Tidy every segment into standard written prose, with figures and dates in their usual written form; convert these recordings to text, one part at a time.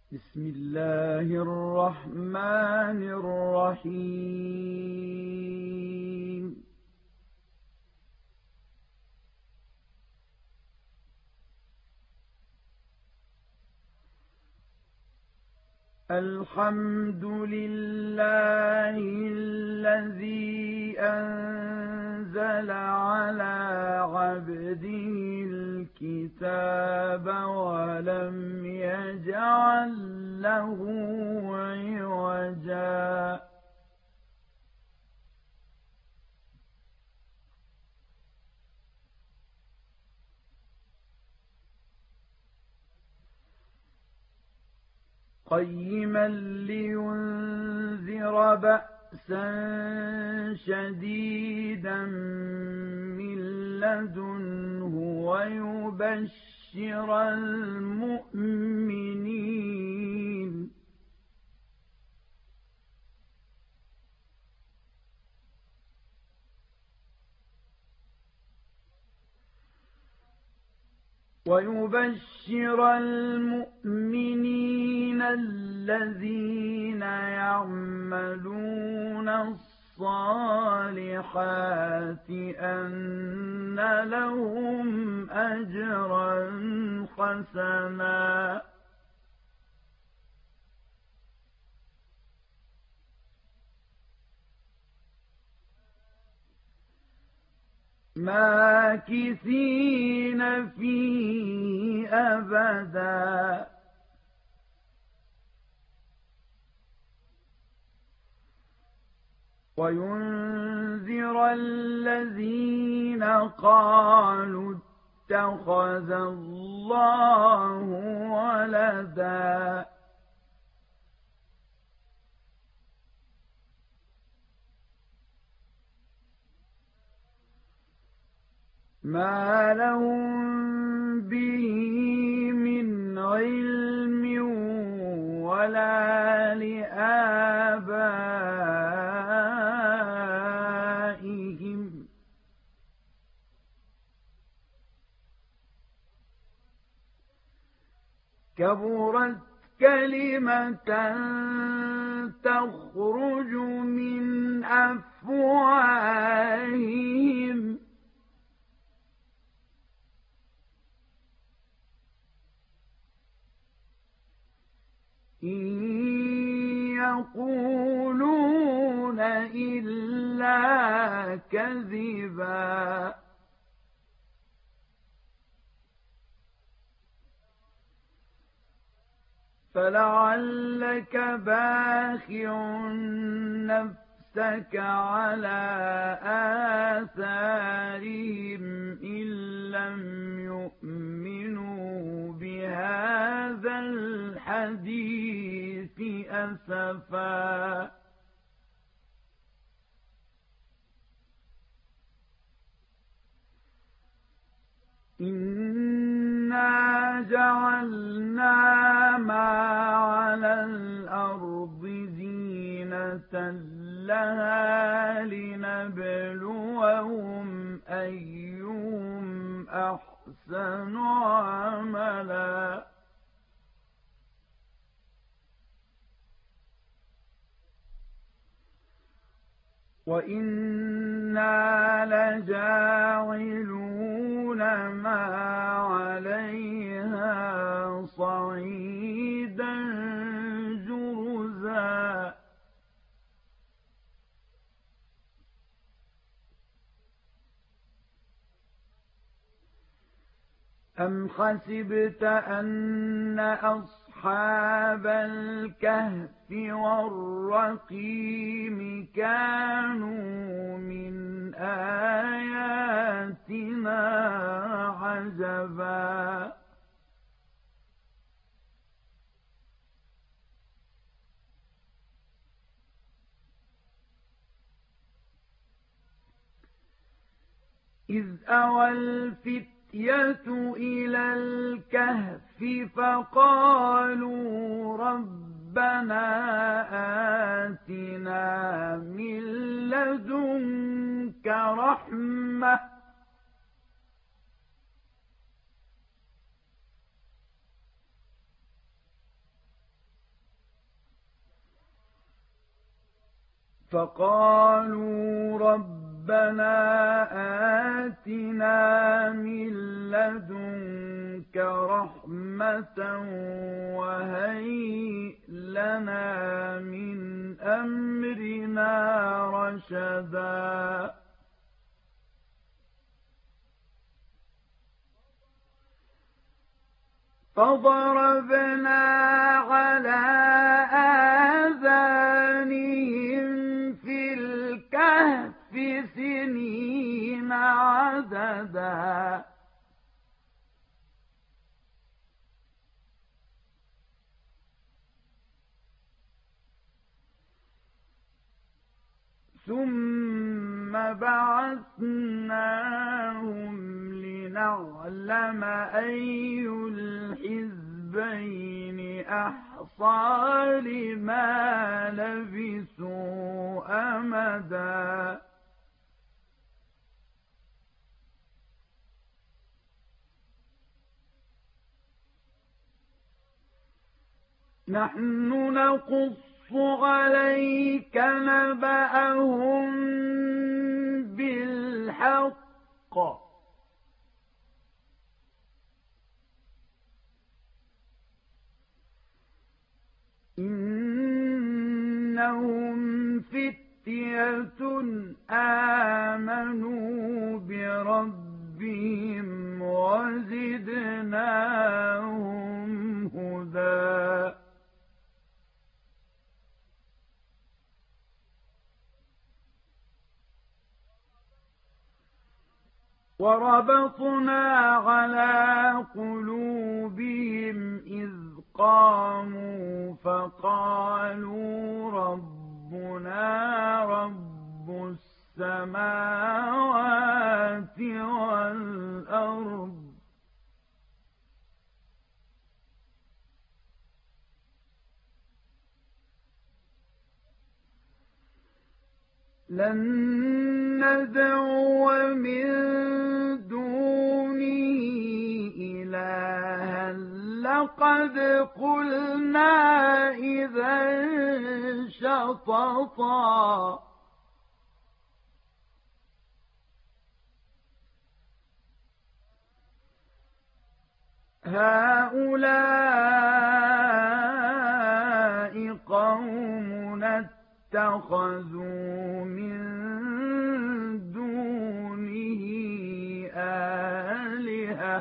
بسم الله الرحمن الرحيم. الحمد لله الذي أنزل على عبده الكتاب ولم يجعل له عوجا. قيما لينذر بأسا شديدا من لدنه ويبشر المؤمنين الذين يعملون الصالحات أن لهم أجرا حسنا ماكثين فيه أبدا. وينذر الذين قالوا اتخذ الله ولدا. ما لهم به من علم ولا لآبائهم كبرت كلمة تخرج من أفواههم إن يقولون إلا كذبا. فلعلك باخع نفسك على آثارهم إن لم يؤمنوا بهذا الحديث أسفا. إنا جعلنا ما على الأرض زينة لها لنبلوهم أيهم أحسن عملا. وإنا لجاعلون ما عليها صعيدا جرزا. أم حسبت أن أصحاب الكهف والرقيم كانوا من آياتنا عجبا. إذ أوى الفتية إلى الكهف فقالوا ربنا آتنا من لدنك رحمة فقالوا ربنا آتنا من لدنك رحمة وهيئ لنا من أمرنا رشدا فضربنا على آذانهم في الكهف سنين عددا ثم بعثناهم لنعلم أي الحزبين أحصى لما لبثوا أمدا نحن نقص عليك نبأهم بالحق إنهم فتية آمنوا بربهم وزدناهم هدى وربطنا على قلوبهم إذ قاموا فقالوا ربنا رب السماوات والأرض لن ندعو من دونه إلها لقد قلنا إذا شططا هؤلاء قومنا اتخذوا من دونه آلهة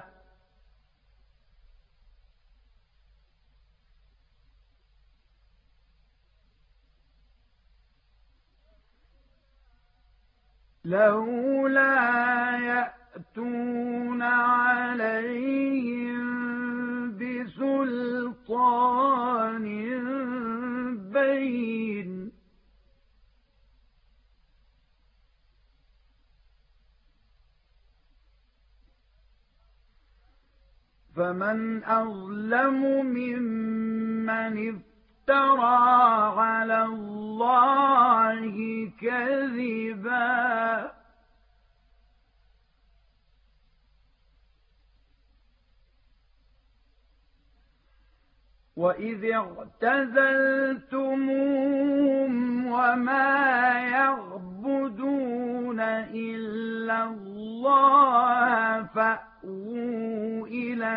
لولا يأتون عليهم بسلطان بين فمن أظلم ممن افترى على الله كذبا وإذ اعتزلتموهم وما يعبدون إلا الله فأووا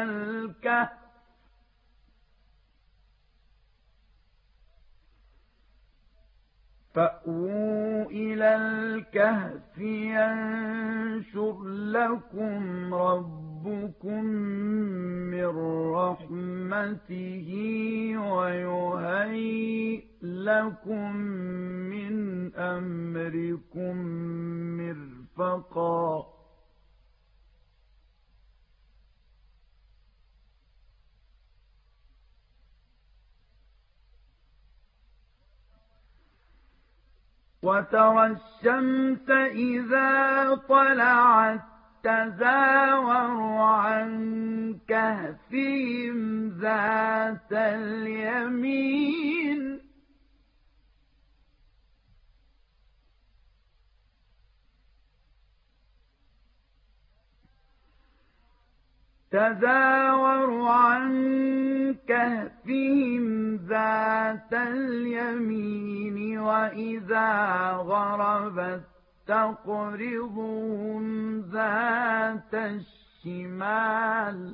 إلى الكهف ينشر لكم ربكم من رحمته ويهيئ لكم من أمركم مرفقا وترى الشمس إذا طلعت تزاور عن كهفهم ذات اليمين تزاور عن كهفهم ذات اليمين وإذا غربت تقرضهم ذات الشمال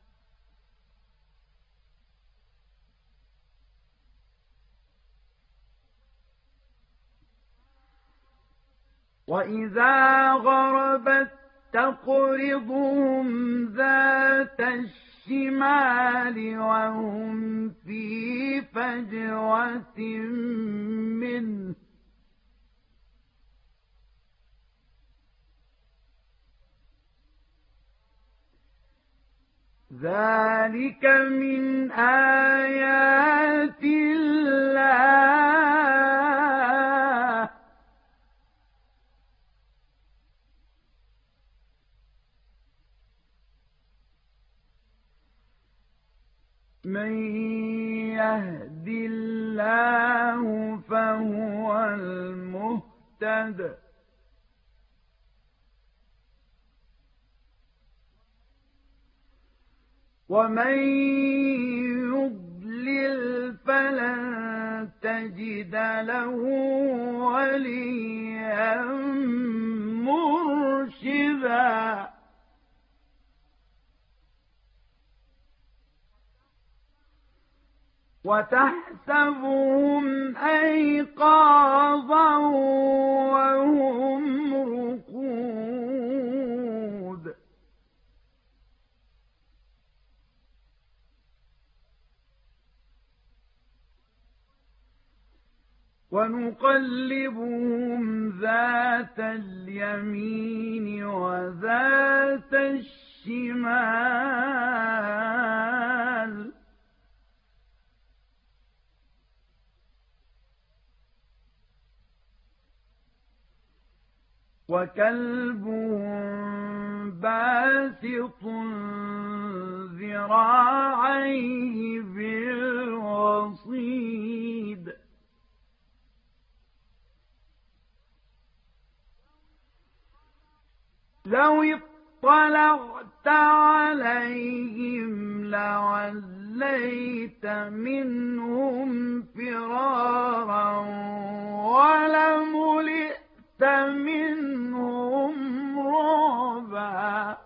وإذا غربت تقرضهم ذات الشمال وهم في فجوة منه ذلك من آيات الله من يهد الله فهو المهتد ومن يضلل فلن تجد له وليا مرشدا وتحسبهم أيقاظا وهم رقود ونقلبهم ذات اليمين وذات الشمال وكلبهم باسط ذراعيه بالوصيد لو اطلعت عليهم لوليت منهم فرارا ولملئت منهم رعبا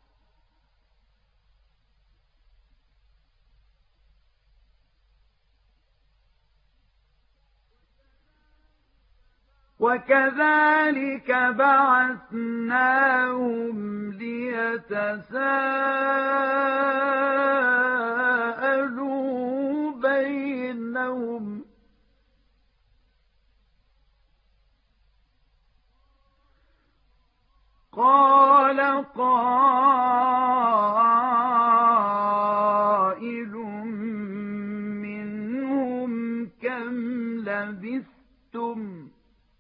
وكذلك بعثناهم ليتساءلوا بينهم قال قائل منهم كم لبثتم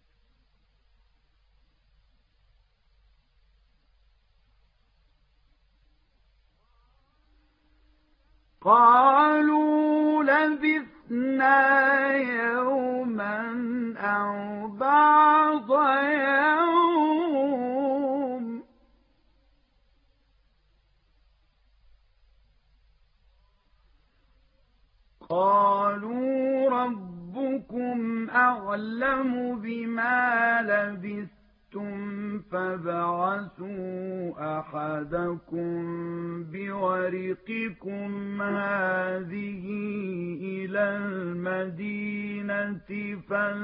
قالوا لبثنا يوما أو بعض يوم قالوا ربكم أعلم بما لبثتم فابعثوا أحدكم بورقكم هذه إلى المدينة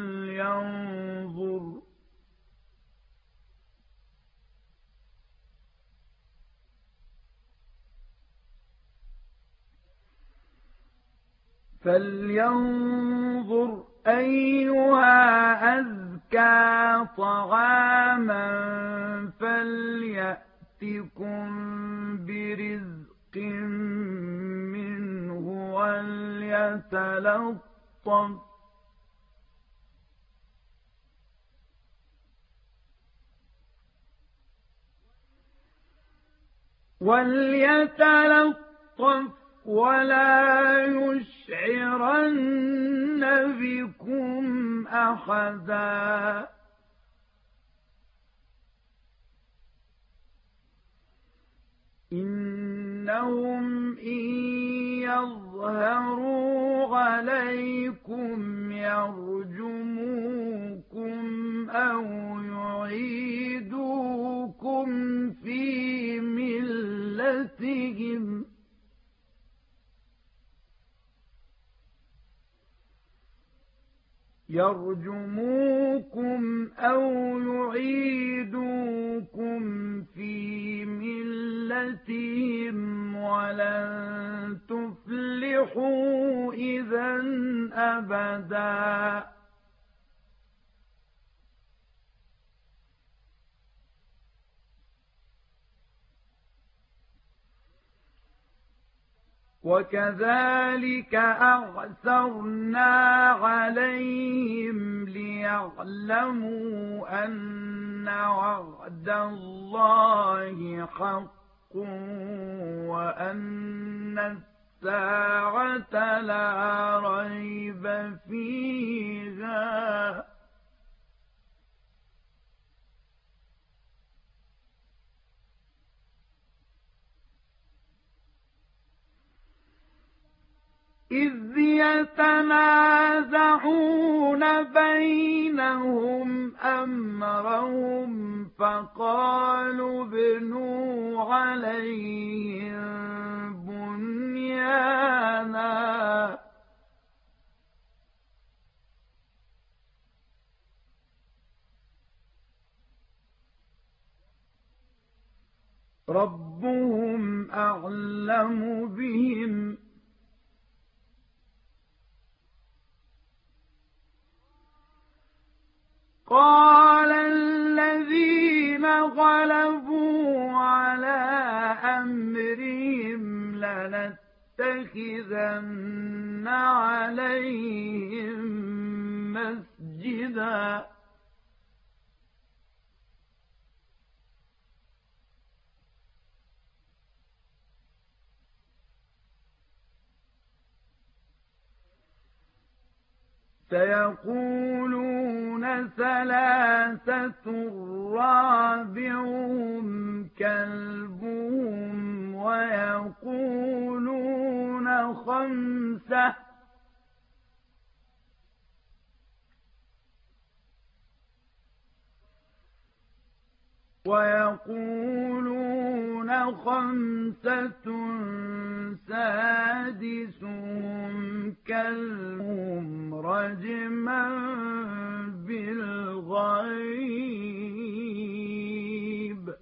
فلينظر أيها أزكى طعاما فليأتكم برزق منه وليتلطف ولا يشعرن بكم أحدا إنهم إن يظهروا عليكم يرجموكم أو يعيدوكم في ملتهم ولن تفلحوا إذا أبدا. وكذلك أعثرنا عليهم ليعلموا أن وعد الله حق وأن الساعة لا ريب فيها إذ يتنازعون بينهم أمرهم فقالوا ابنوا عليهم بنيانا ربهم أعلم بهم قال الذين غلبوا على أمرهم لنتخذن عليهم مسجدا سيقولون ثلاثة رابعهم كلبهم ويقولون خمسة سادسهم كلبهم رجما بالغيب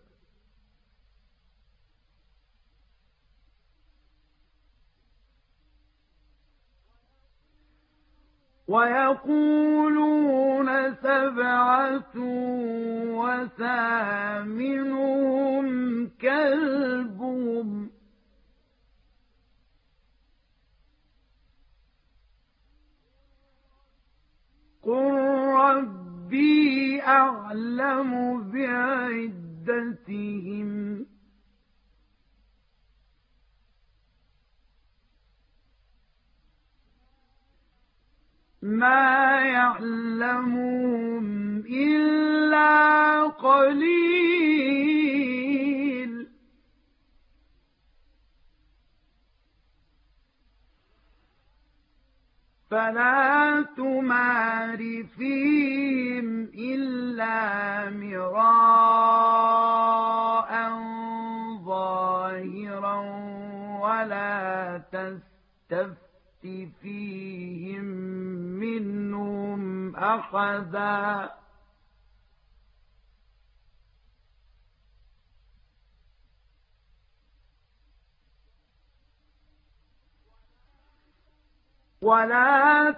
ويقولون سبعة وثامنهم كلبهم قل ربي أعلم بعدتهم ما يعلمهم إلا قليل فلا تمار فيهم إلا مراء ظاهرا ولا تستفت فيهم منهم أحدا ولا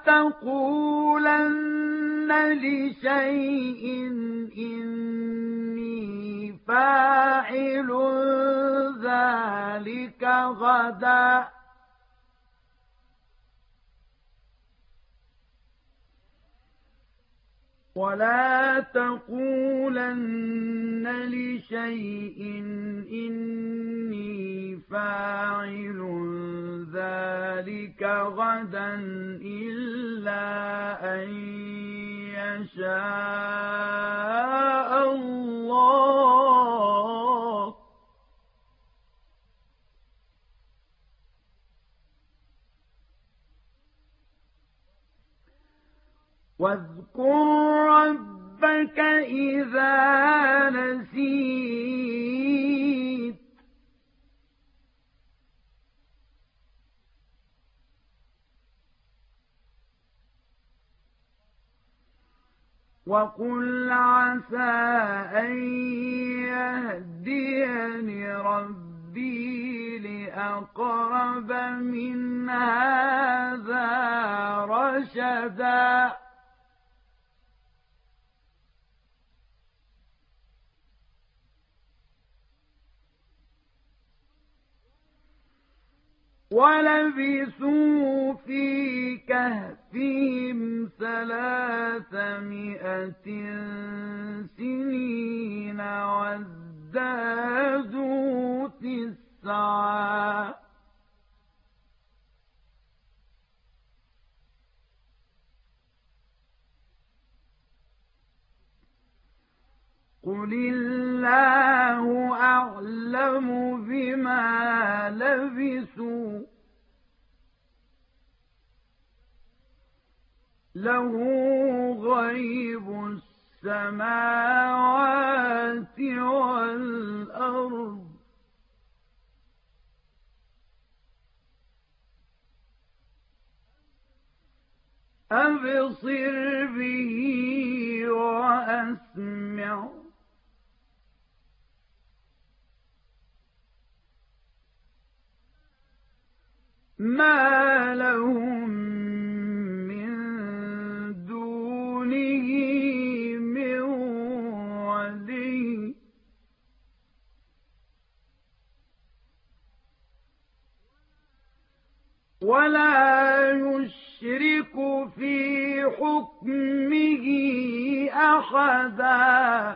تقولن لشيء إني فاعل ذلك غدا ولا تقولن لشيء إني فاعل ذلك غدا إلا أن يشاء الله واذكر ربك إذا نسيت وقل عسى أن يهديني ربي لأقرب من هذا رشدا ولبثوا في كهفهم 300 سنين وازدادوا 9 قل الله أعلم بما لبثوا له غيب السماوات والأرض أبصر به وأسمع ما لهم من دونه من ولي ولا يشرك في حكمه أحدا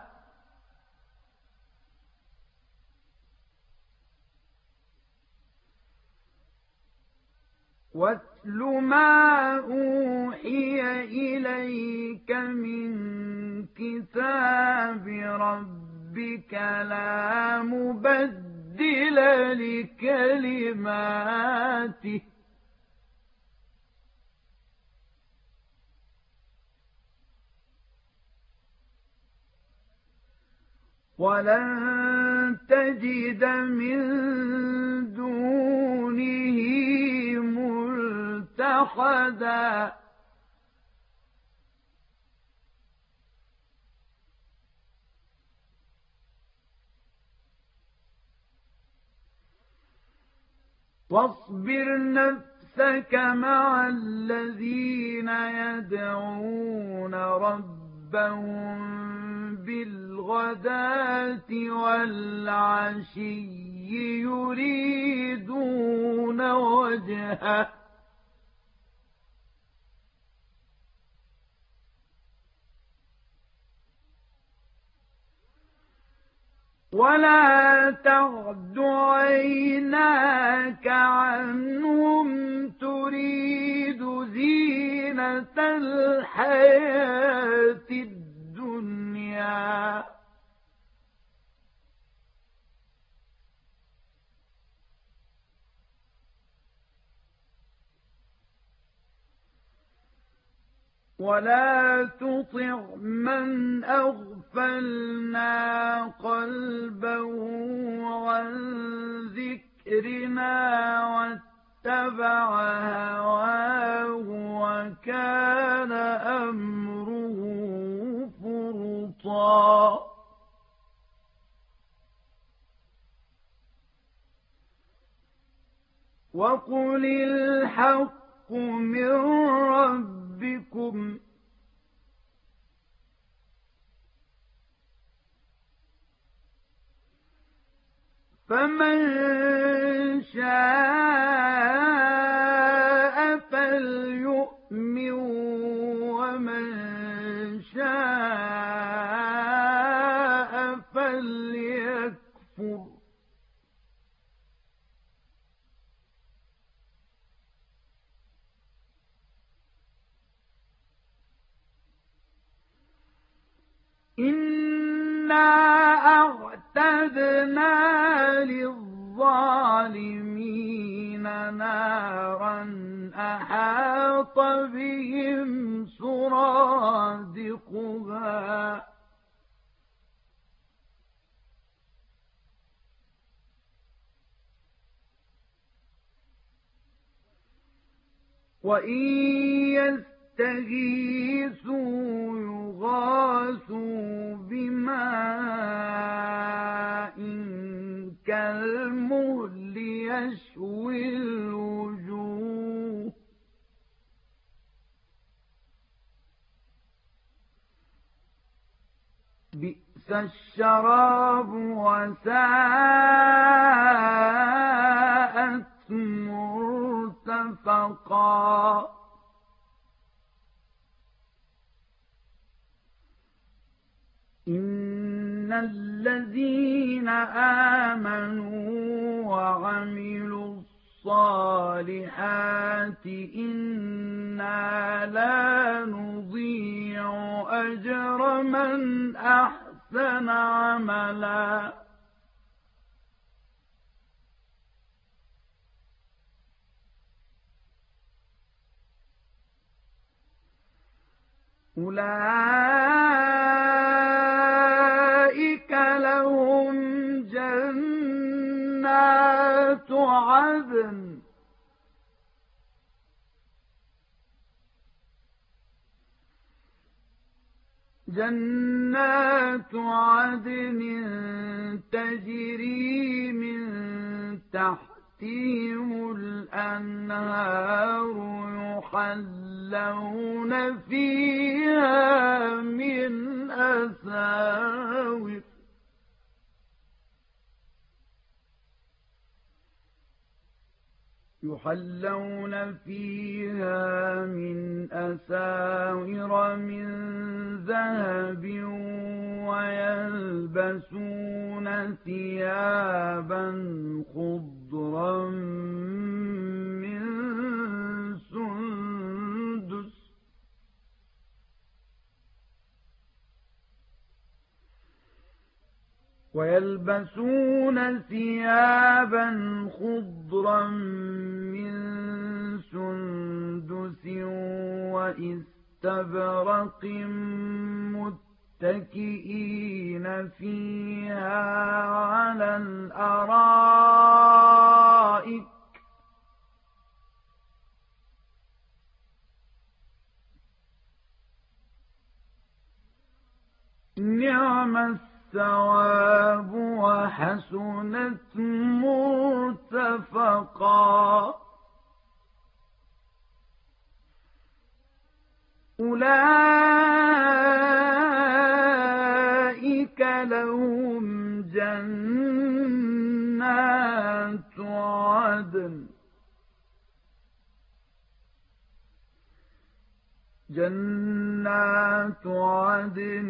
واتل ما أوحي إليك من كتاب ربك لا مبدل لكلماته ولن تجد من دونه ملتحدا واصبر نفسك مع الذين يدعون ربهم بالغداة والعشي يريدون وجهه ولا تعد عيناك عنهم تريد زينة الحياة الدنيا ولا تطع من أغفلنا قلبه عن ذكرنا واتبع هواه وكان أمره فرطا وقل الحق من ربكم فمن شاء فليؤمن ومن شاء فليكفر إنا أعتدنا للظالمين نارا أحاط أحاط بهم سرادقها وإن يستغيثوا يغاثوا بماء كالمهل يشوي الوجوه بئس الشراب وساءت مرتفقا إن الذين آمنوا وعملوا الصالحات إنا لا نضيع أجر من أحسن عملا أولئك لهم جنات عدن تجري من تحتهم الأنهار يحلون فيها من أساور من ذهب ويلبسون ثيابا خضرا من سندس وإستبرق متكئين فيها على الأرائك نعم الثواب وحسنت مرتفقا أولئك لهم جنات عدن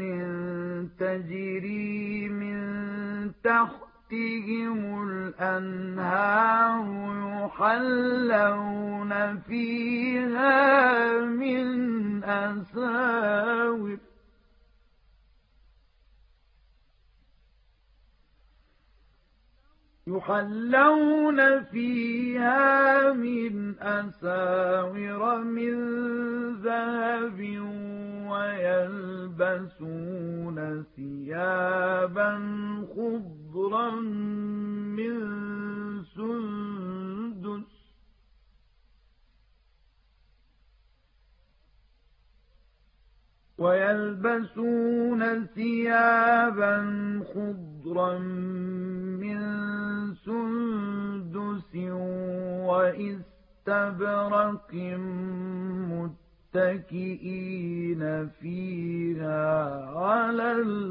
تجري من تحتهم الأنهار يحلون فيها من أساور من ذهب ويلبسون ثيابا خضرا من سندس وإستبرق متكئين فيها على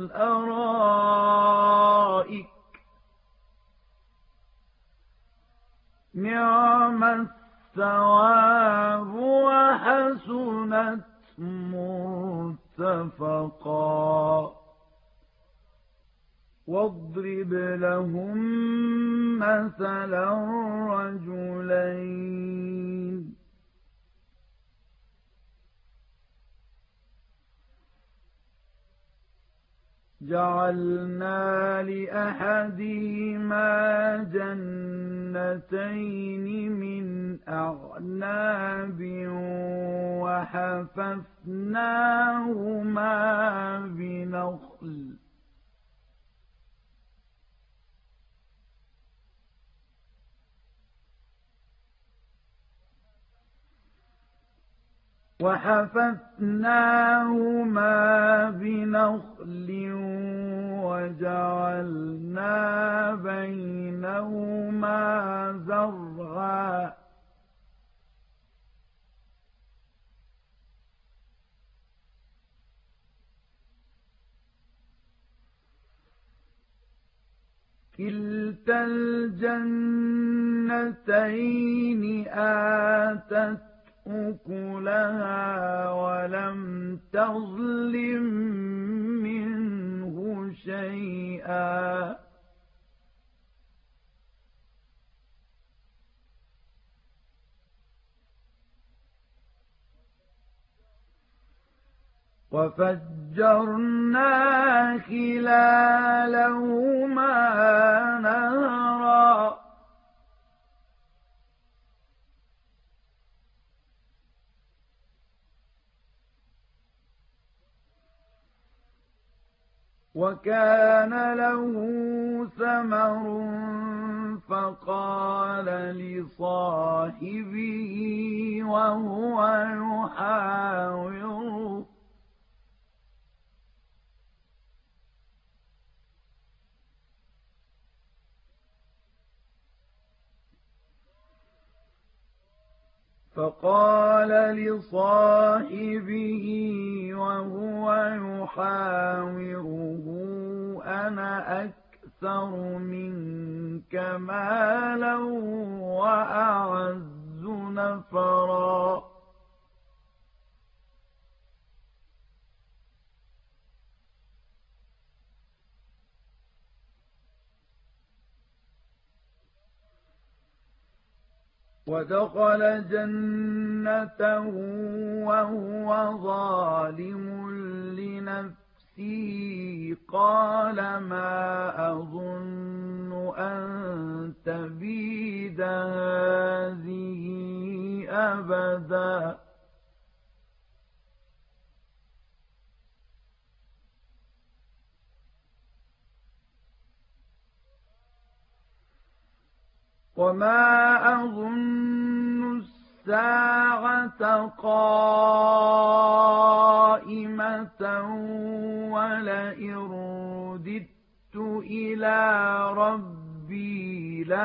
الأرائك نعم الثواب وحسنت مرتفقا واضرب لهم مثلا رجلين جعلنا لأحدهما جنتين من أعناب وحففناهما بنخل وجعلنا بينهما زرعا كلتا الجنتين آتت أكلها ولم تظلم منه شيئا وفجرنا خلالهما نهرا وكان له ثمر فقال لصاحبه وهو يحاوره أنا أكثر منك مالا وأعز نفرا ودخل جنته وهو ظالم لنفسه قال ما أظن أن تبيد هذه أبدا وما أظن الساعة قائمة ولئن رددت إلى ربي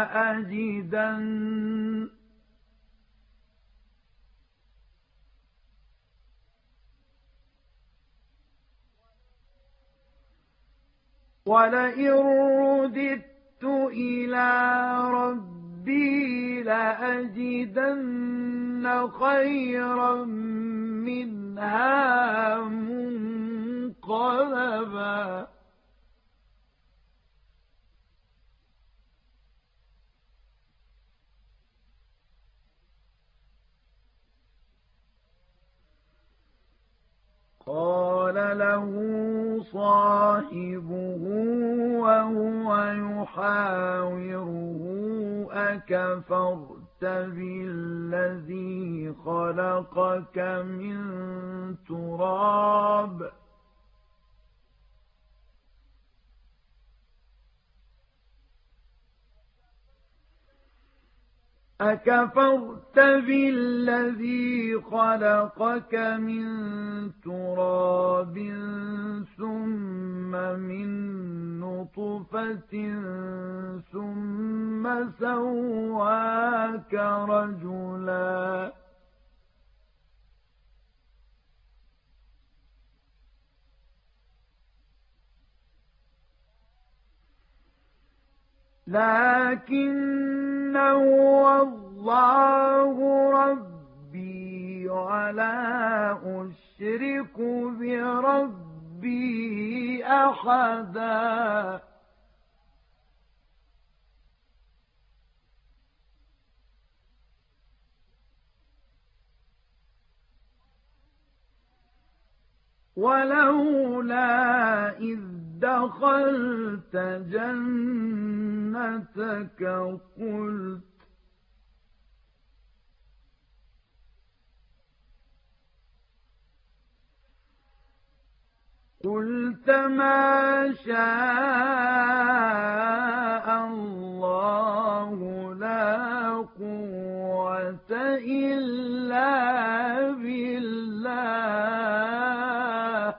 لأجدن خيرا منها منقلبا قال له صاحبه وهو يحاوره أكفرت بالذي خلقك من تراب ثم من نطفة ثم سواك رجلا لكن هو الله ربي ولا أشرك بربي أحدا ولولا إذ دخلت جنتك قلت ما شاء الله لا قوة إلا بالله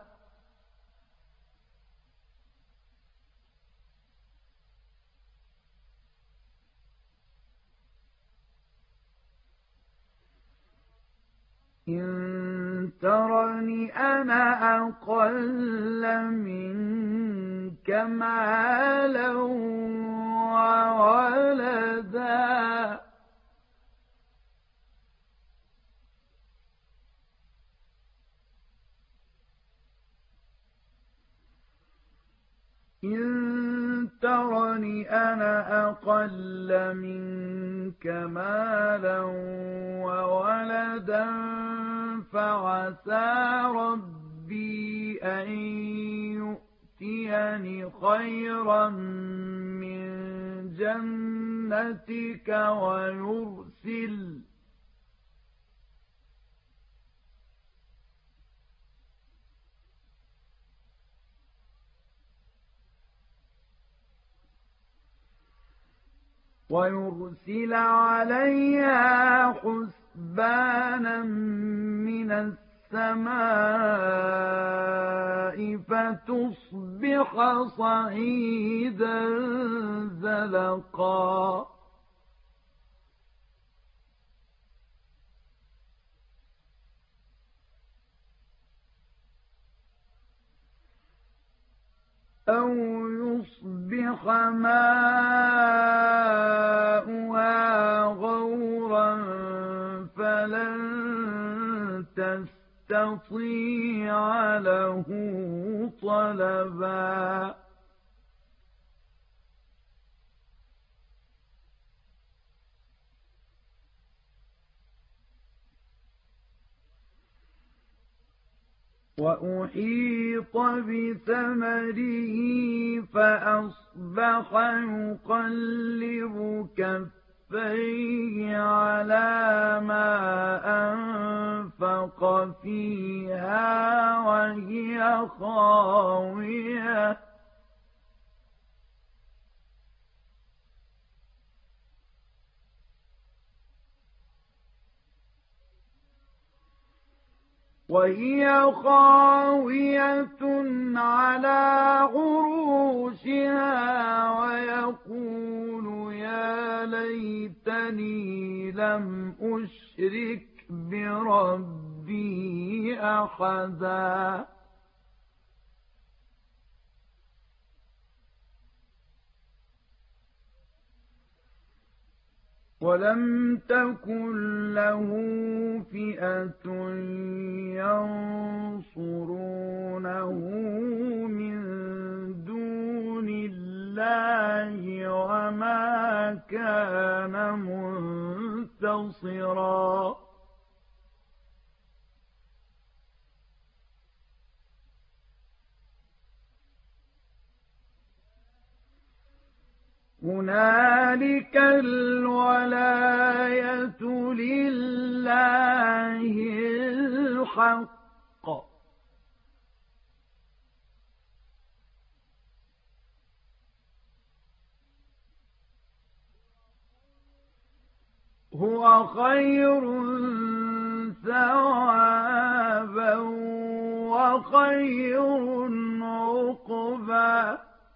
إن ترني أنا أقل منك مالا وولدا إن ترني أنا أقل منك مالا وولدا فعسى ربي أن يؤتيني خيرا من جنتك ويرسل عليها حسبانا من السماء فتصبح صعيدا زلقا أو يصبح ماؤها غورا فلن تستطيع له طلبا وأحيط بثمره فأصبح يقلب كفيه على ما أنفق فيها وهي خاوية على عروشها ويقول يا ليتني لم أشرك بربي أحدا ولم تكن له فئة ينصرونه من دون الله وما كان منتصرا هنالك الولاية لله الحق هو خير ثوابا وخير عقبا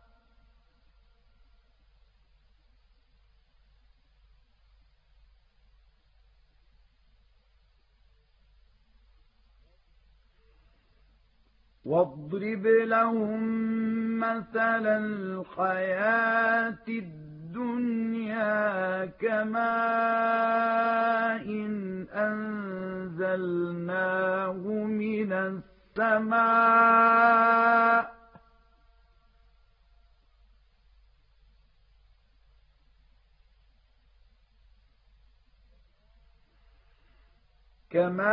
واضرب لهم مثل الحياة الدنيا كماء أنزلناه من السماء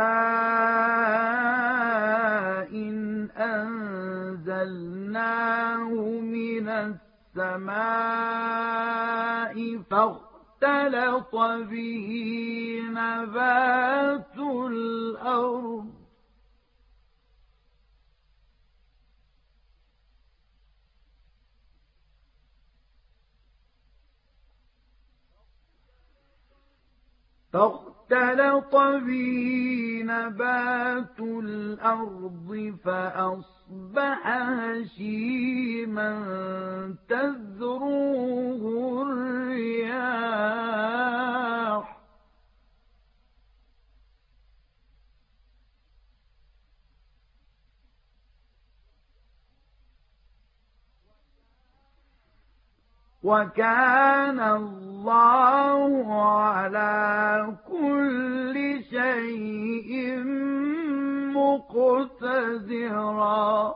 أنزلناه من السماء فاختلط به نبات الأرض فأصبح هشيما تذروه الرياح وكان الله على كل شيء مقتدرا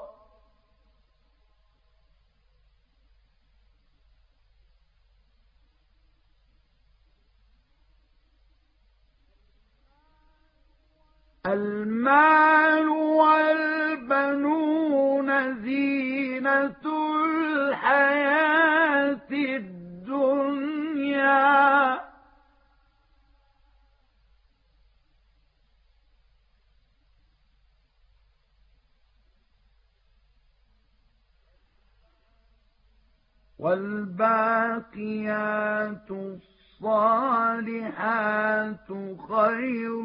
المال والبنون زينة الحياة الدنيا والباقيات الصالحات خير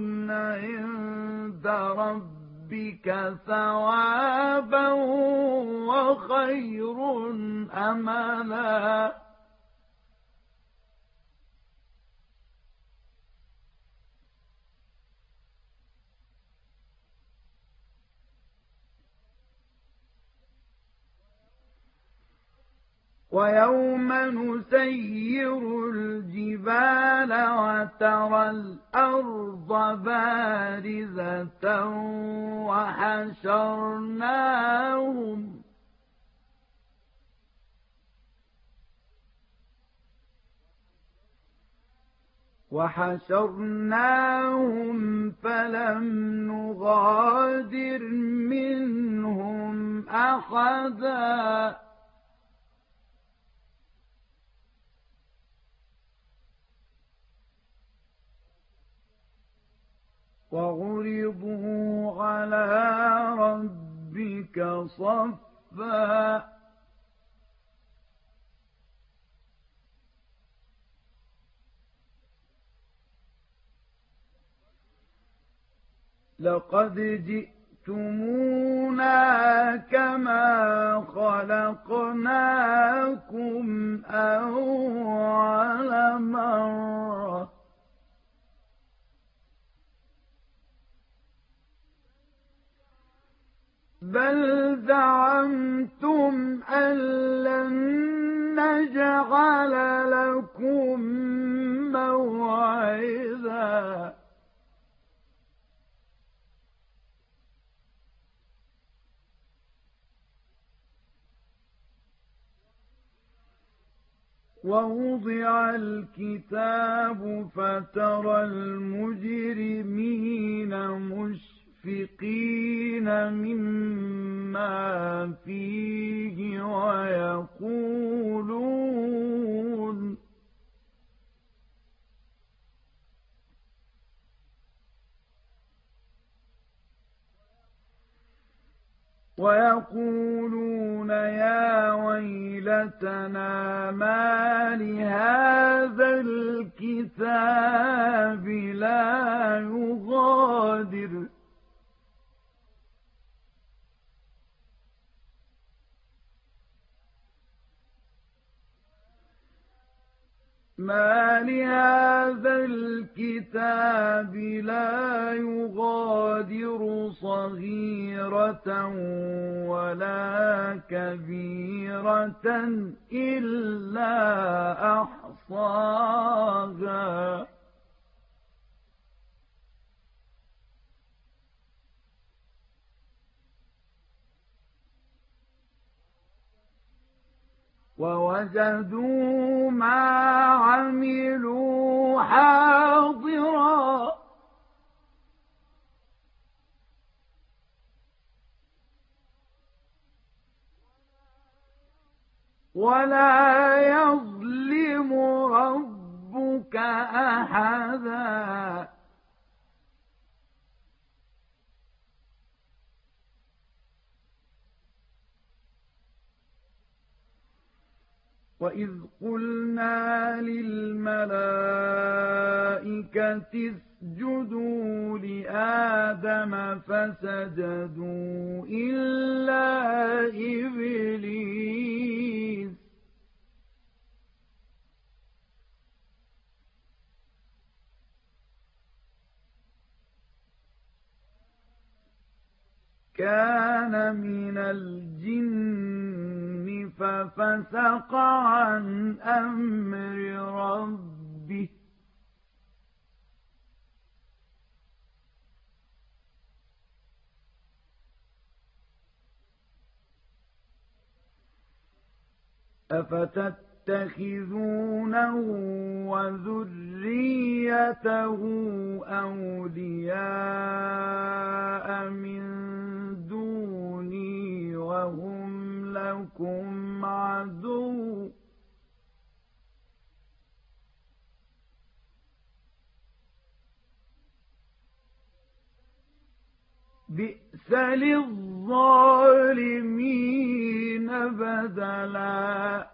عند ربك ثوابا وخير أملا ويوم نسير الجبال وترى الأرض بارزة وحشرناهم فلم نغادر منهم أحدا وعرضوا على ربك صفا لقد جئتمونا كما خلقناكم أول مرة بل زعمتم أن لن نجعل لكم موعدا ووضع الكتاب فترى المجرمين مشفقين مما فيه ويقولون يا ويلتنا ما لهذا الكتاب لا يغادر ما لهذا الكتاب لا يغادر صغيرة ولا كبيرة إلا أحصاها ووجدوا ما عملوا حاضرا ولا يظلم ربك أحدا. وإذ قلنا للملائكة اسجدوا لآدم فسجدوا إلا إبليس كان من الجن ففسق عن أمر ربه أفتتخذونه وذريته أولياء من دوني وهم لكم عدو بئس للظالمين بدلا.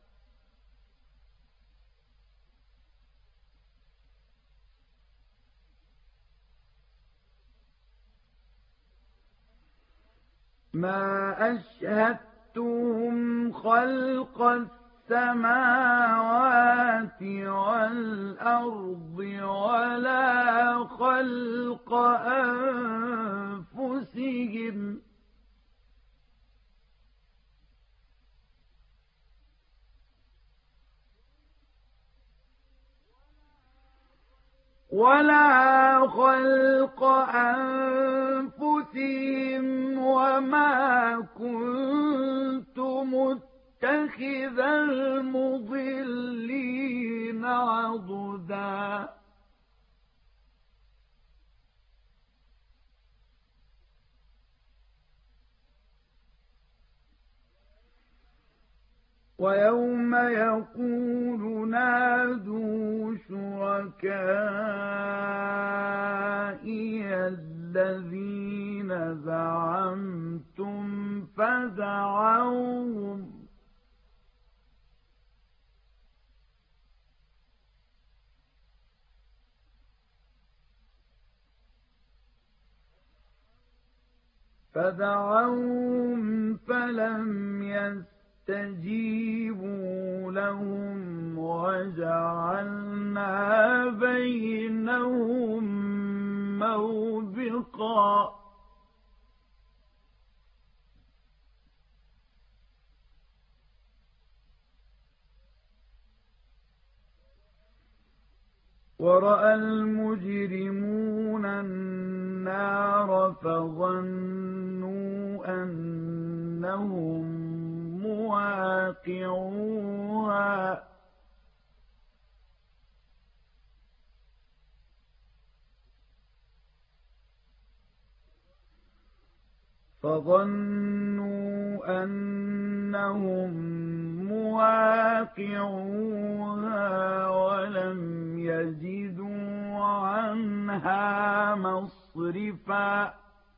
ما أشهدتهم خلق السماوات والأرض ولا خلق أنفسهم وما كنت متخذ المضلين عضدا. ويوم يقول نادوا شركائي الذين زعمتم فدعوهم فلم يستجيبوا لهم وجعلنا بينهم موبقا. ورأى المجرمون النار فظنوا أنهم مواقعوها ولم يجدوا عنها مصرفا.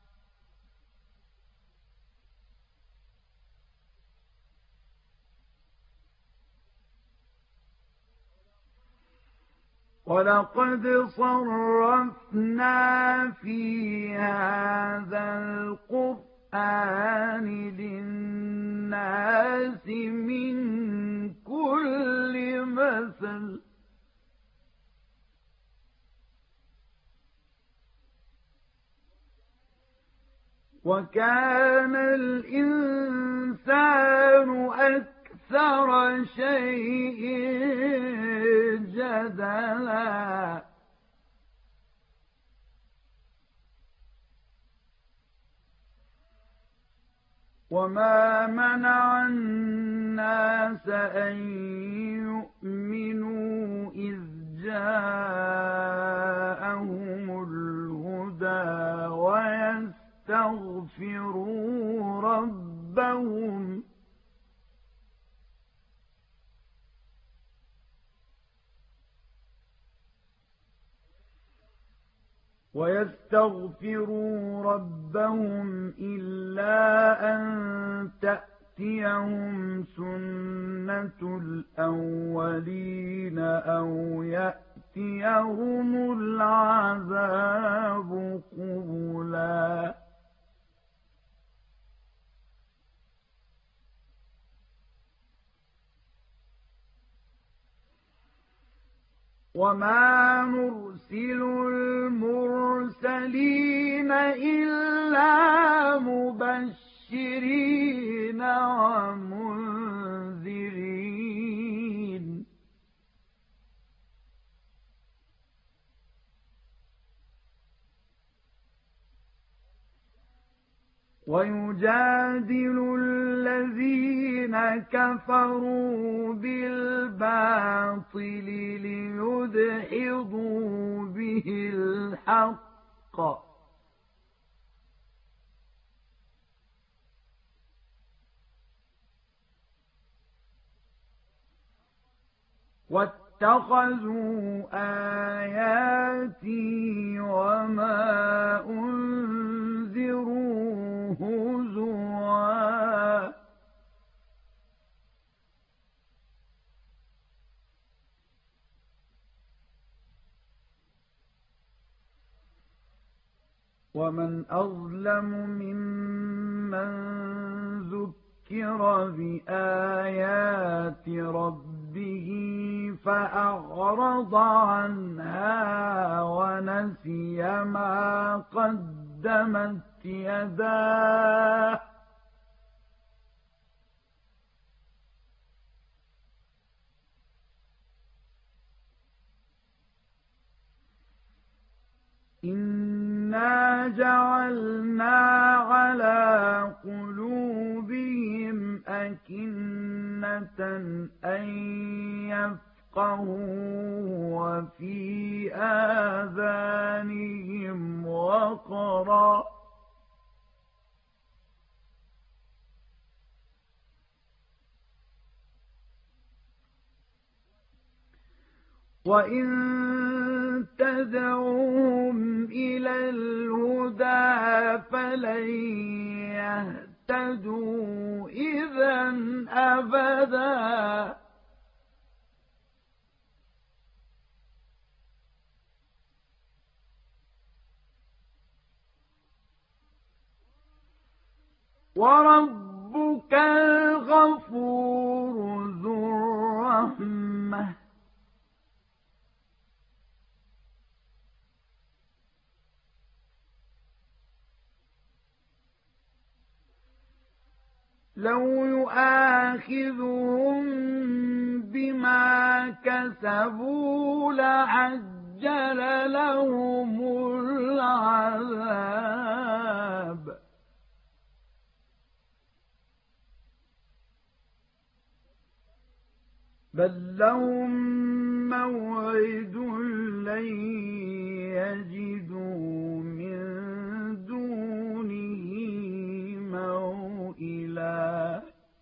ولقد صرفنا في هذا القرآن للناس من كل مثل وكان الإنسان أكثر شيء جدلا. وما منع الناس أن يؤمنوا إذ جاءهم الهدى ويستغفروا ربهم ويستغفروا ربهم إلا أن تأتيهم سنة الأولين أو يأتيهم العذاب قبلا وما نرسل المرسلين إلا مبشرين ومنذرين ويجادل الذين كفروا بالباطل ليدحضوا به الحق واتخذوا آياتي وما أنذروا هزوا ومن أظلم ممن ذكر بآيات ربه فأعرض عنها ونسي ما قدمت يداه إنا جعلنا على قلوبهم أكنة أن يفقهوا وفي آذانهم وقرا وإن تدعوهم إلى الهدى فلن يهتدوا إذا أبدا وربك الغفور ذو الرحمة لو يؤاخذهم بما كسبوا لعجل لهم العذاب بل لهم موعد لن يجدوا من دونه موئلا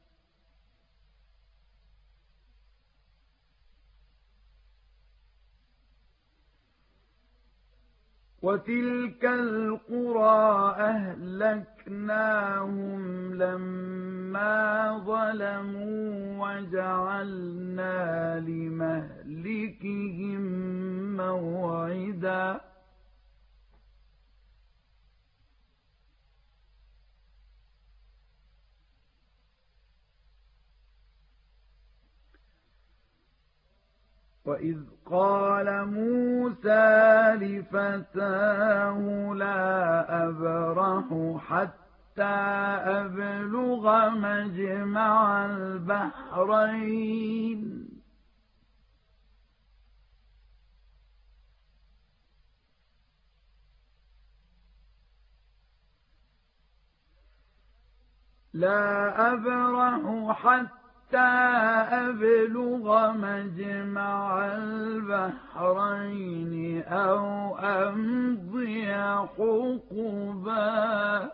وتلك القرى أهلكناهم لما ظلموا وجعلنا لمهلكهم موعدا وإذ قال موسى لفتاه لا أبرح حتى أبلغ مجمع البحرين لا أبرح حتى أبلغ مجمع البحرين أو أمضي حقبا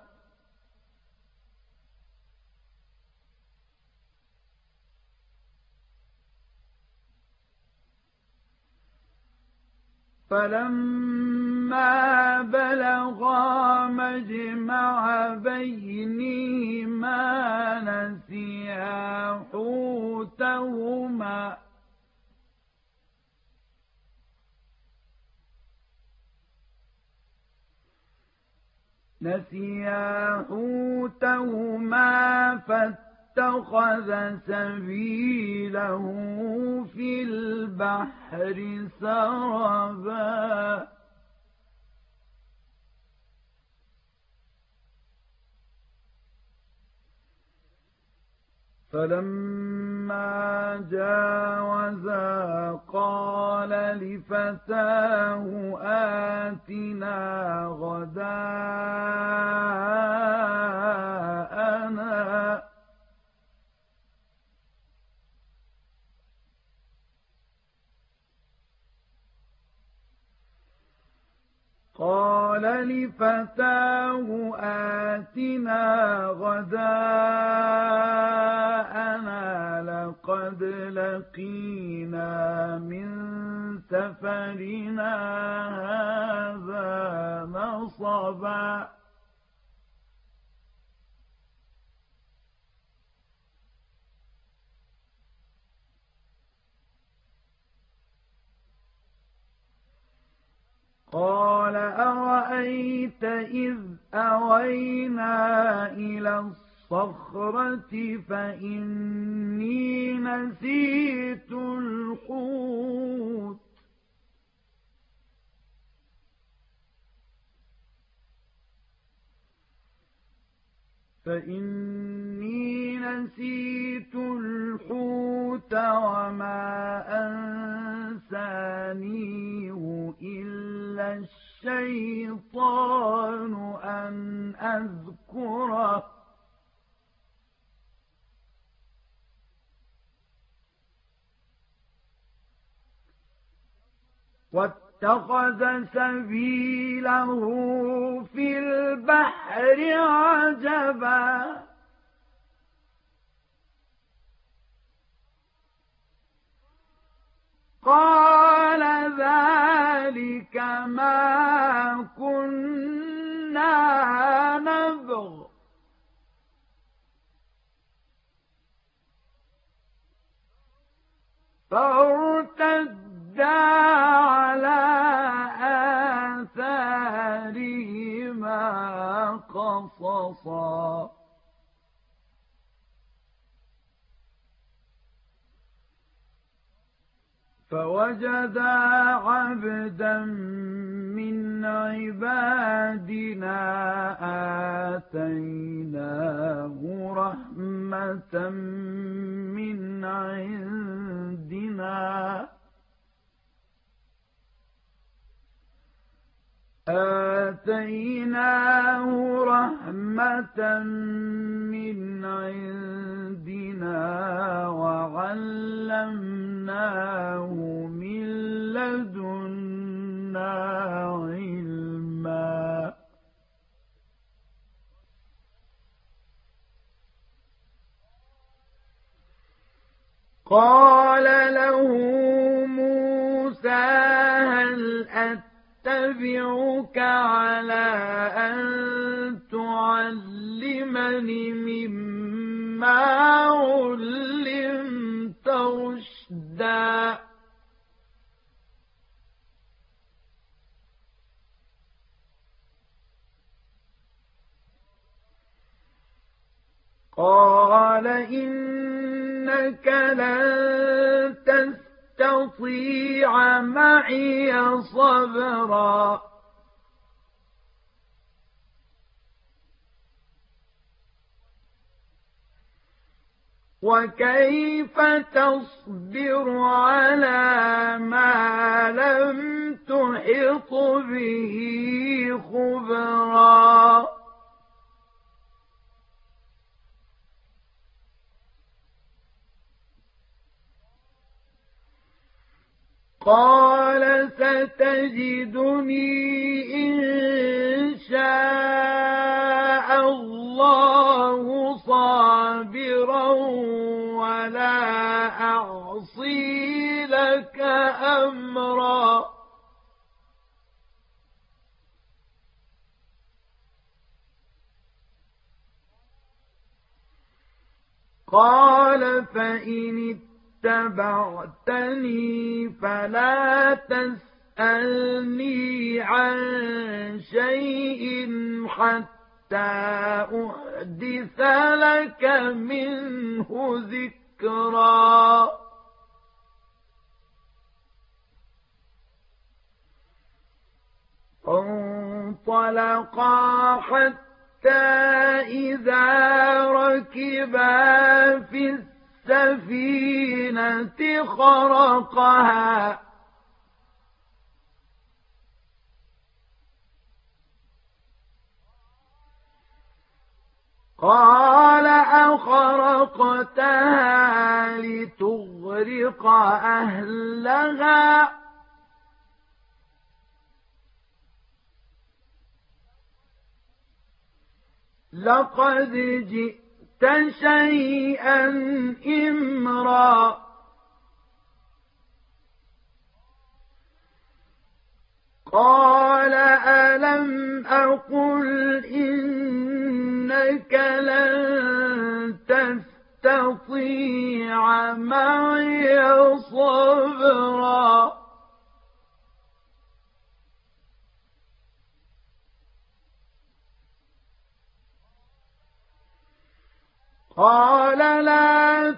فلما فلما بلغا مجمع بينهما نسيا حوتهما فاتخذ سبيله في البحر سربا فلما جاوزا قال لفتاه آتنا غداءنا لقد لقينا من سفرنا هذا نصبا قال أرأيت إذ أوينا إلى الصخرة فإني نسيت الحوت وما أنسانيه إلا الشيطان أن أذكره واتخذ سبيله في البحر عجبا قال ذلك ما كنا نبغ فارتدا على آثارهما قصصا فوجدا عبدا من عبادنا آتيناه رحمة من عندنا وعلمناه من لدنا علما قال له موسى هل أتبعك على أن تعلمني مما علمت رشدا قال إنك لن تستطيع معي صبرا وكيف تصبر على ما لم تحط به خبرا قال ستجدني إن شاء الله صابرا ولا أعصي لك أمرا قال فإن اتبعتني فلا تسألني عن شيء حتى أحدث لك منه ذكرا فانطلقا حتى إذا ركبا في السفينة خرقها قال أخرقتها لتغرق أهلها لقد جئت شيئا إمرا قال ألم أقل إنك لن تستطيع معي صبرا قال لا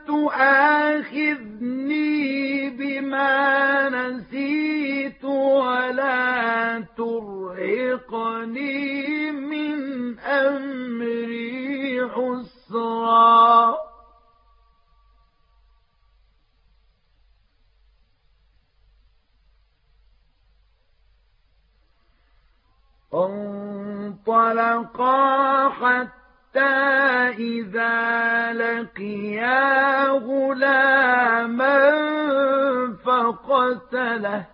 تؤاخذني بما نسيت ولا ترهقني من أمري عسرا فانطلقا حتى إذا لقيا غلاما فقتله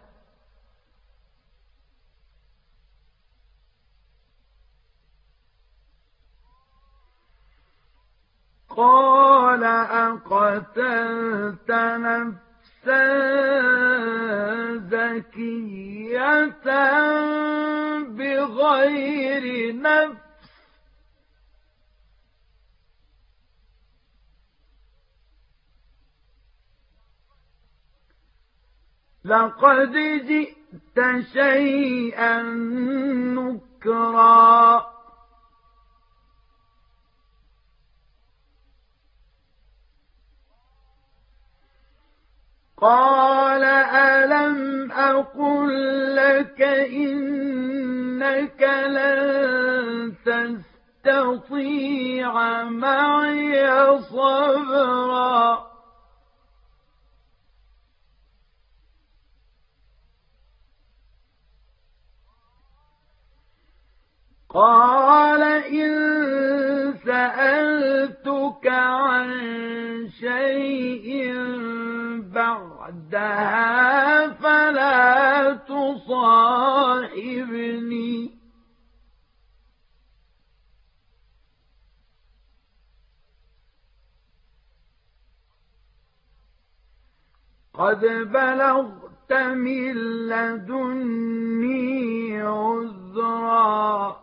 قال أقتلت نفسا زكية بغير نفس لقد جئت شيئا نكرا قال ألم أقل لك إنك لن تستطيع معي صبرا قال إن سألتك عن شيء بعدها فلا تصاحبني قد بلغت من لدني عذرا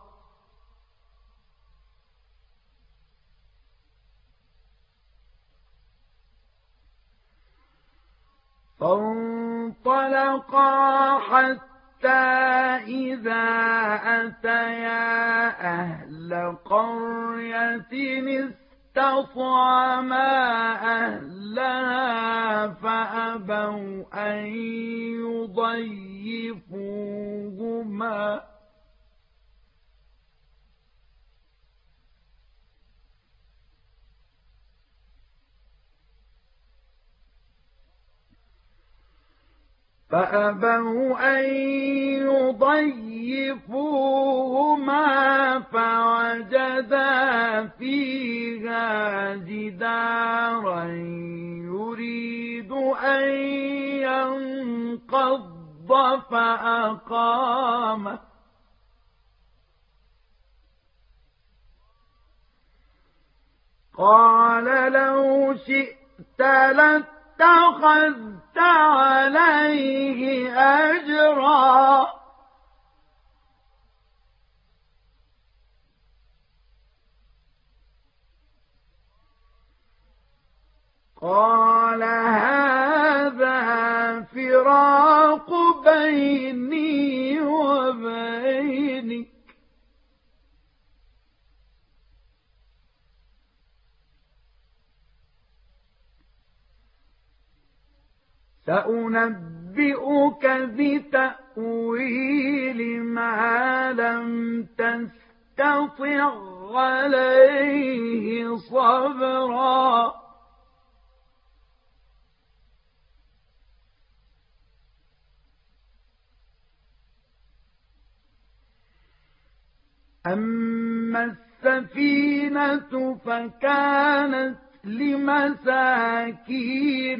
فانطلقا حتى إذا أتيا أهل قرية استصعما أهلها فأبوا أن يضيفوهما فوجدا فيها جدارا يريد أن ينقض فأقامه قال لو شئت لاتخذت عليه أجرا قال هذا فراق بيني وبينك سأنبئك بتأويل ما لم تستطع عليه صبرا أما السفينة فكانت لمساكين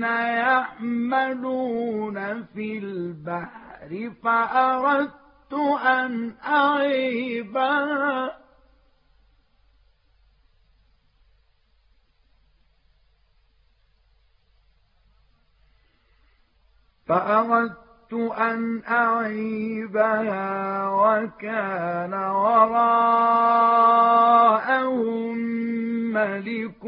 يحملون في البحر فأردت أن أعيبها وكان وراءهم ملك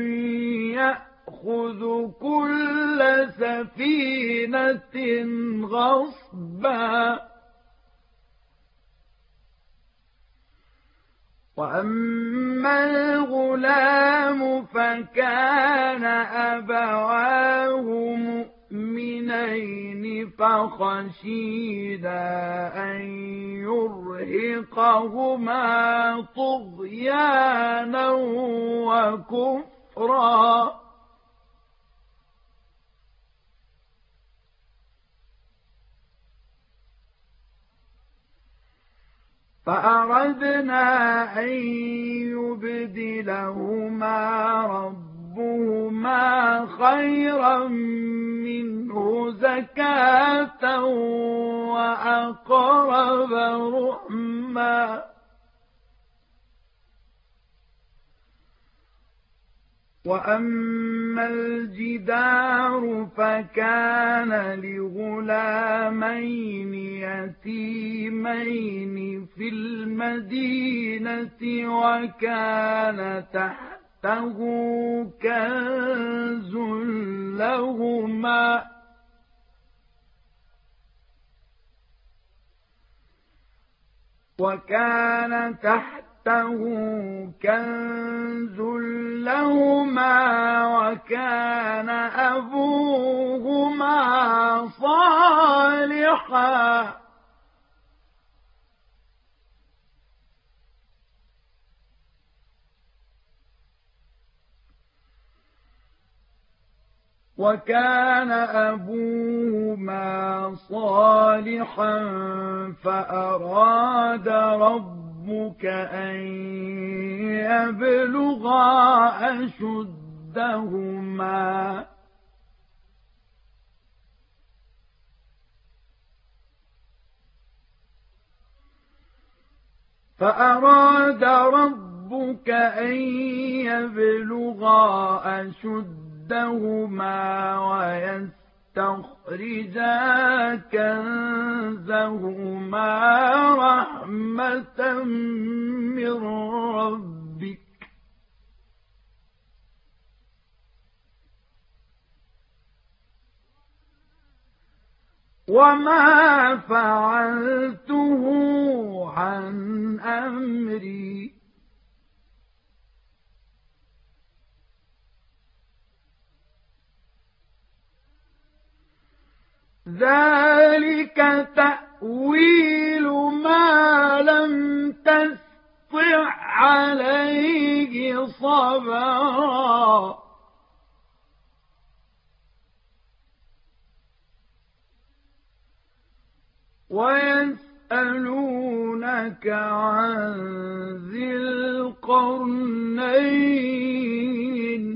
يأخذ كل سفينة غصبا وأما الغلام فكان أبواه مؤمنين فخشينا أن يرهقهما طغيانا وكفرا فأردنا أن يبدلهما ربهما خيرا منه زكاة وأقرب رحما وأما الجدار فكان لغلامين يتيمين في المدينة وكان تحته كنز لهما وكان أبوهما صالحا فأراد ربك أن يبلغا أشدهما ويستخرجا كنزهما رحمة من ربك وما فعلته عن أمري ذلك تأويل ما لم تستطع عليه صبرا ويسألونك عن ذي القرنين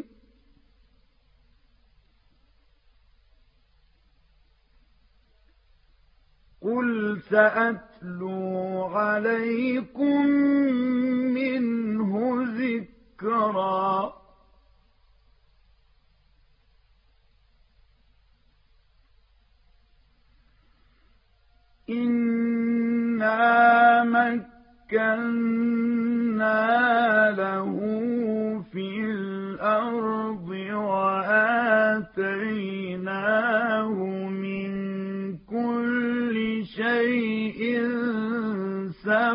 قل سأتلو عليكم منه ذكرا إنا مكنا له في الأرض وآتيناه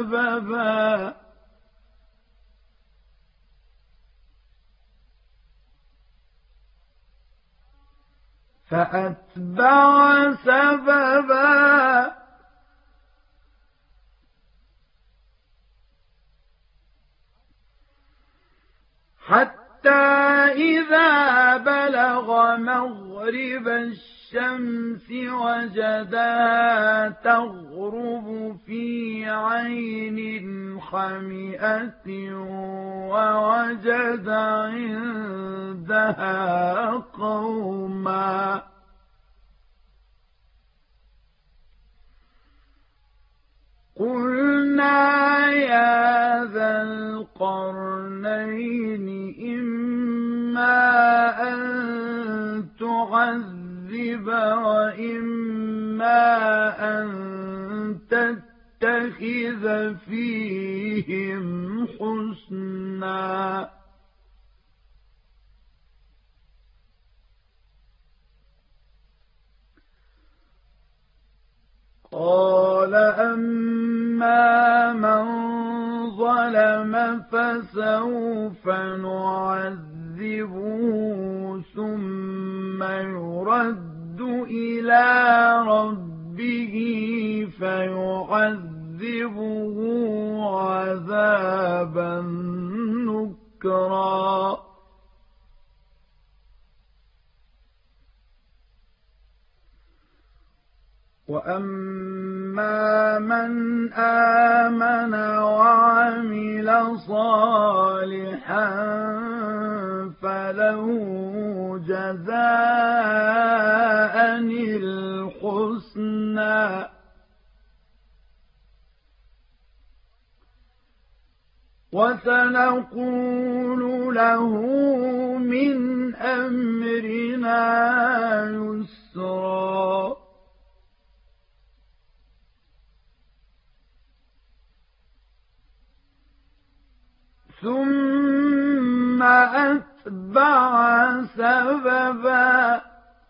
سببا فأتبع سببا حتى إذا بلغ مغرب الشمس وجدها تغرب في عين حمئة ووجد عندها قوما قلنا يا ذا القرنين إما أن تعذب وإما أن تتخذ فيهم حسنا قال أما من ظلم فسوف نعذبه ثم يرد إلى ربه فيعذبه عذابا نكرا وأما من آمن وعمل صالحا فله جزاء الحسنى وسنقول له من أمرنا يسرا ثم أتبع سببا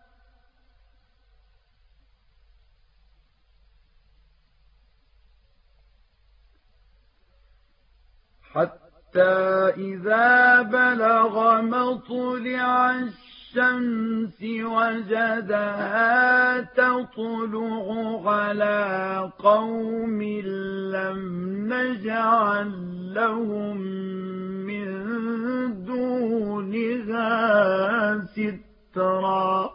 حتى إذا بلغ مطلع الشمس وجدها تطلع على قوم لم نجعل لهم من دونها سترا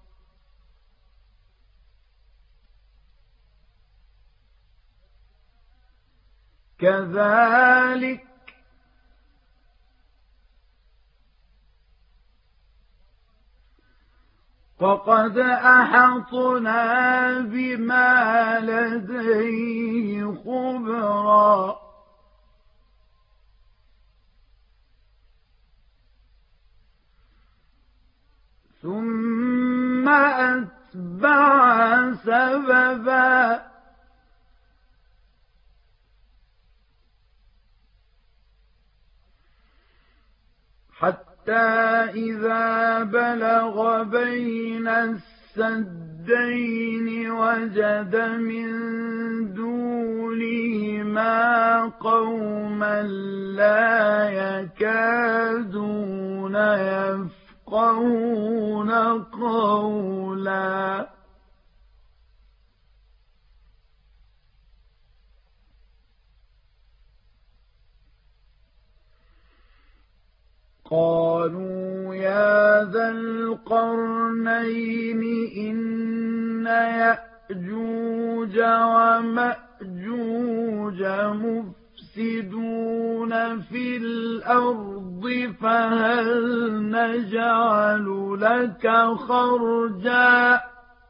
كذلك وقد أحطنا بما لديه خبرا ثم أتبع سببا حتى إذا بلغ بين السدين وجد من دونهما قوما لا يكادون يفقهون قولا قالوا يا ذا القرنين إن يأجوج ومأجوج مفسدون في الأرض فهل نجعل لك خرجا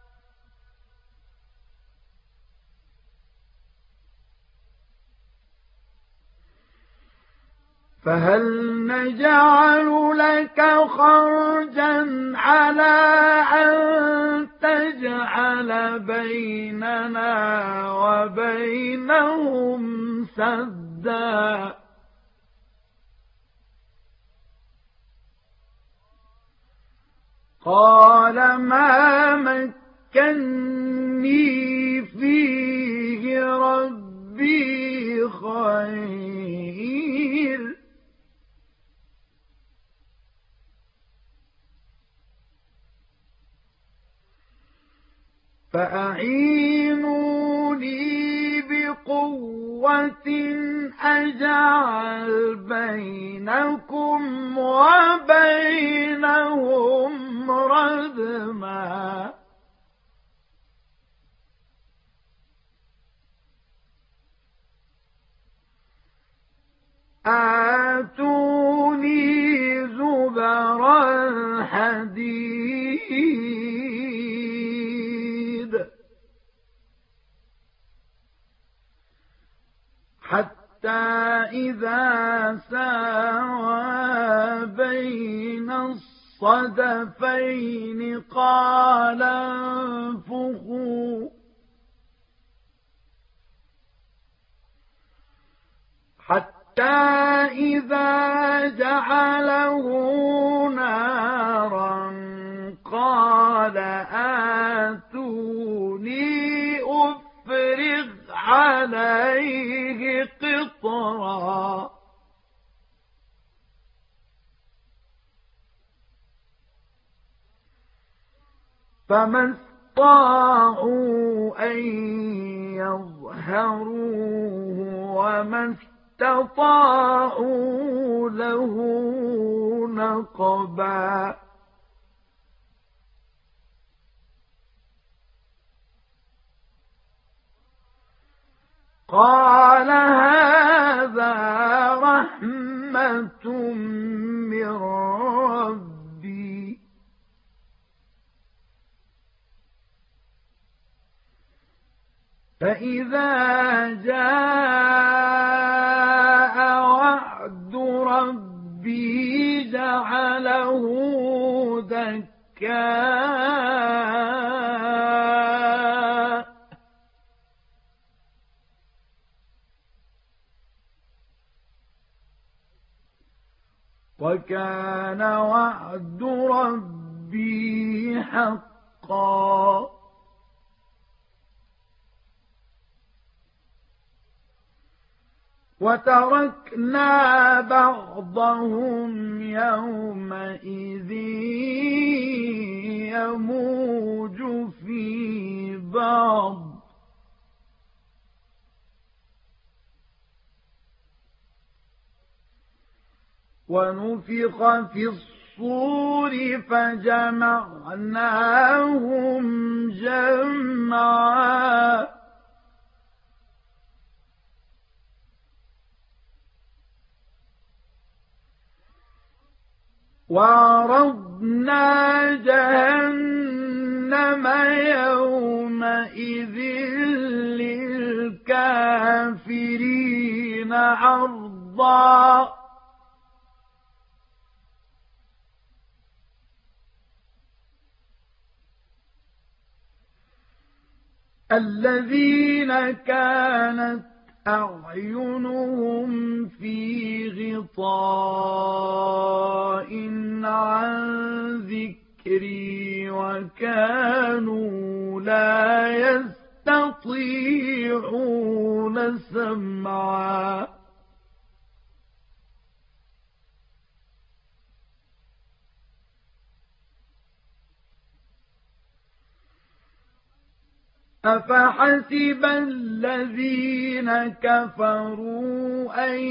على أن تجعل بيننا وبينهم سدا قال ما مكني فيه ربي خير فأعينوني بقوة أجعل بينكم وبينهم ردما آتوني زبر الحديد حتى إذا ساوى بين الصدفين قال انفخوا حتى إذا جعله نارا قال آتوني أفرغ عليه قطرا فما استطاعوا أن يظهروه وما استطاعوا له نقبا قال هذا رحمة من ربي فإذا جاء وعد ربي جعله دكا وكان وعد ربي حقا وتركنا بعضهم يومئذ يموج في بعض ونفخ في الصور فجمعناهم جمعا وعرضنا جهنم يومئذ للكافرين عرضا الذين كانت أعينهم في غطاء عن ذكري وكانوا لا يستطيعون سمعا أفحسب الذين كفروا أن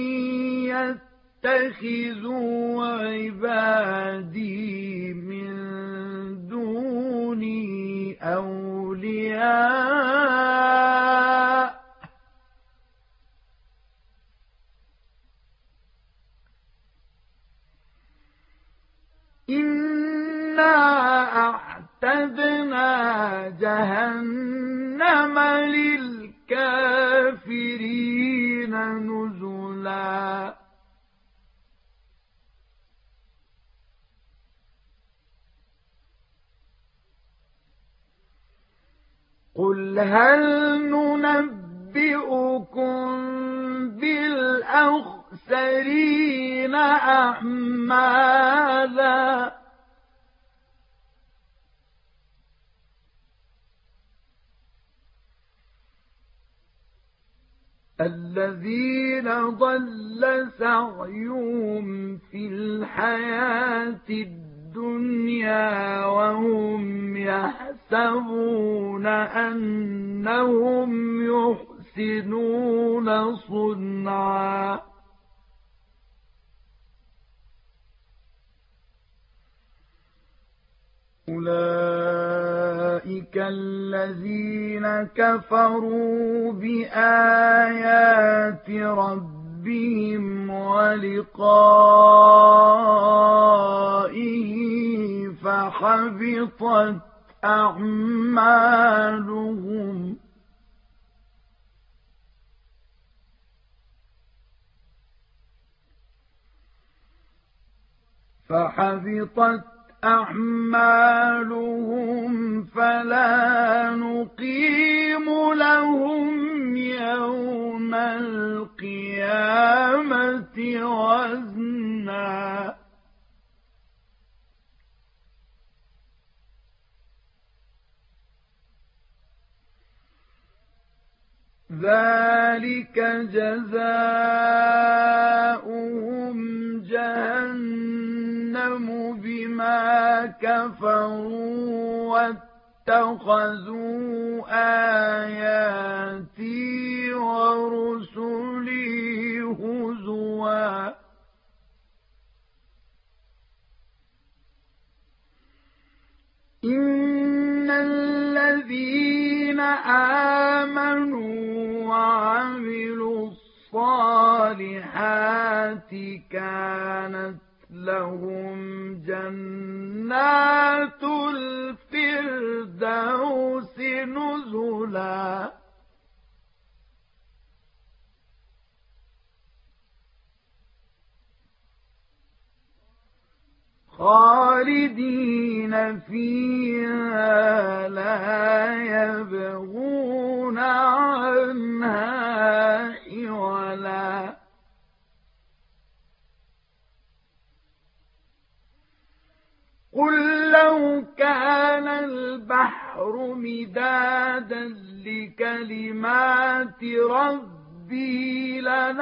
يتخذوا عبادي من دوني أولياء إنا أعتدنا جهنم للكافرين نزلا قل هل ننبئكم بالأخسرين أعمالا الذين ضل سعيهم في الحياة الدنيا وهم يحسبون أنهم يحسنون صنعا أولئك الذين كفروا بآيات ربهم ولقائه فحبطت أعمالهم فلا نقيم لهم يوم القيامة وزنا ذلك جزاؤهم جهنم بما كفروا واتخذوا آياتي ورسلي هزوا إن الذين آمنوا وعملوا الصالحات كانت لهم جنات الفردوس نزلا خالدين فيها لا يبغون عنها حولا قل لو كان البحر مدادا لكلمات ربي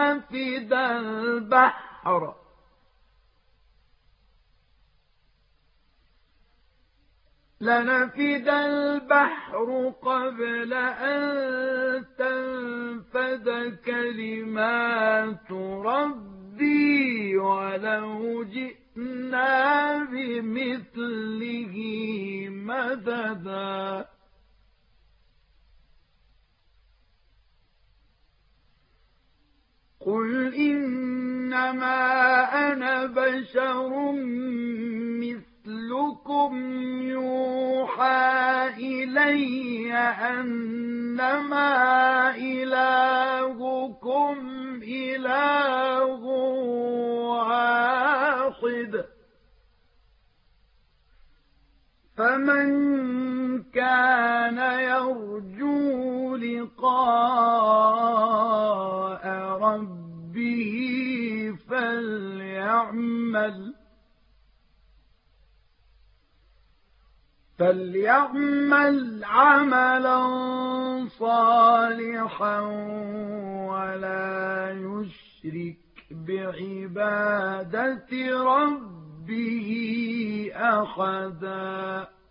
لنفد البحر قبل أن تنفد كلمات ربي ولو جئنا بمثله مددا قل إنما أنا بشر مثلكم يوحى إلي أنما إلهكم إله واحد فمن كان يرجو لقاء ربه فليعمل عملا صالحا ولا يشرك بعبادة ربه أحدا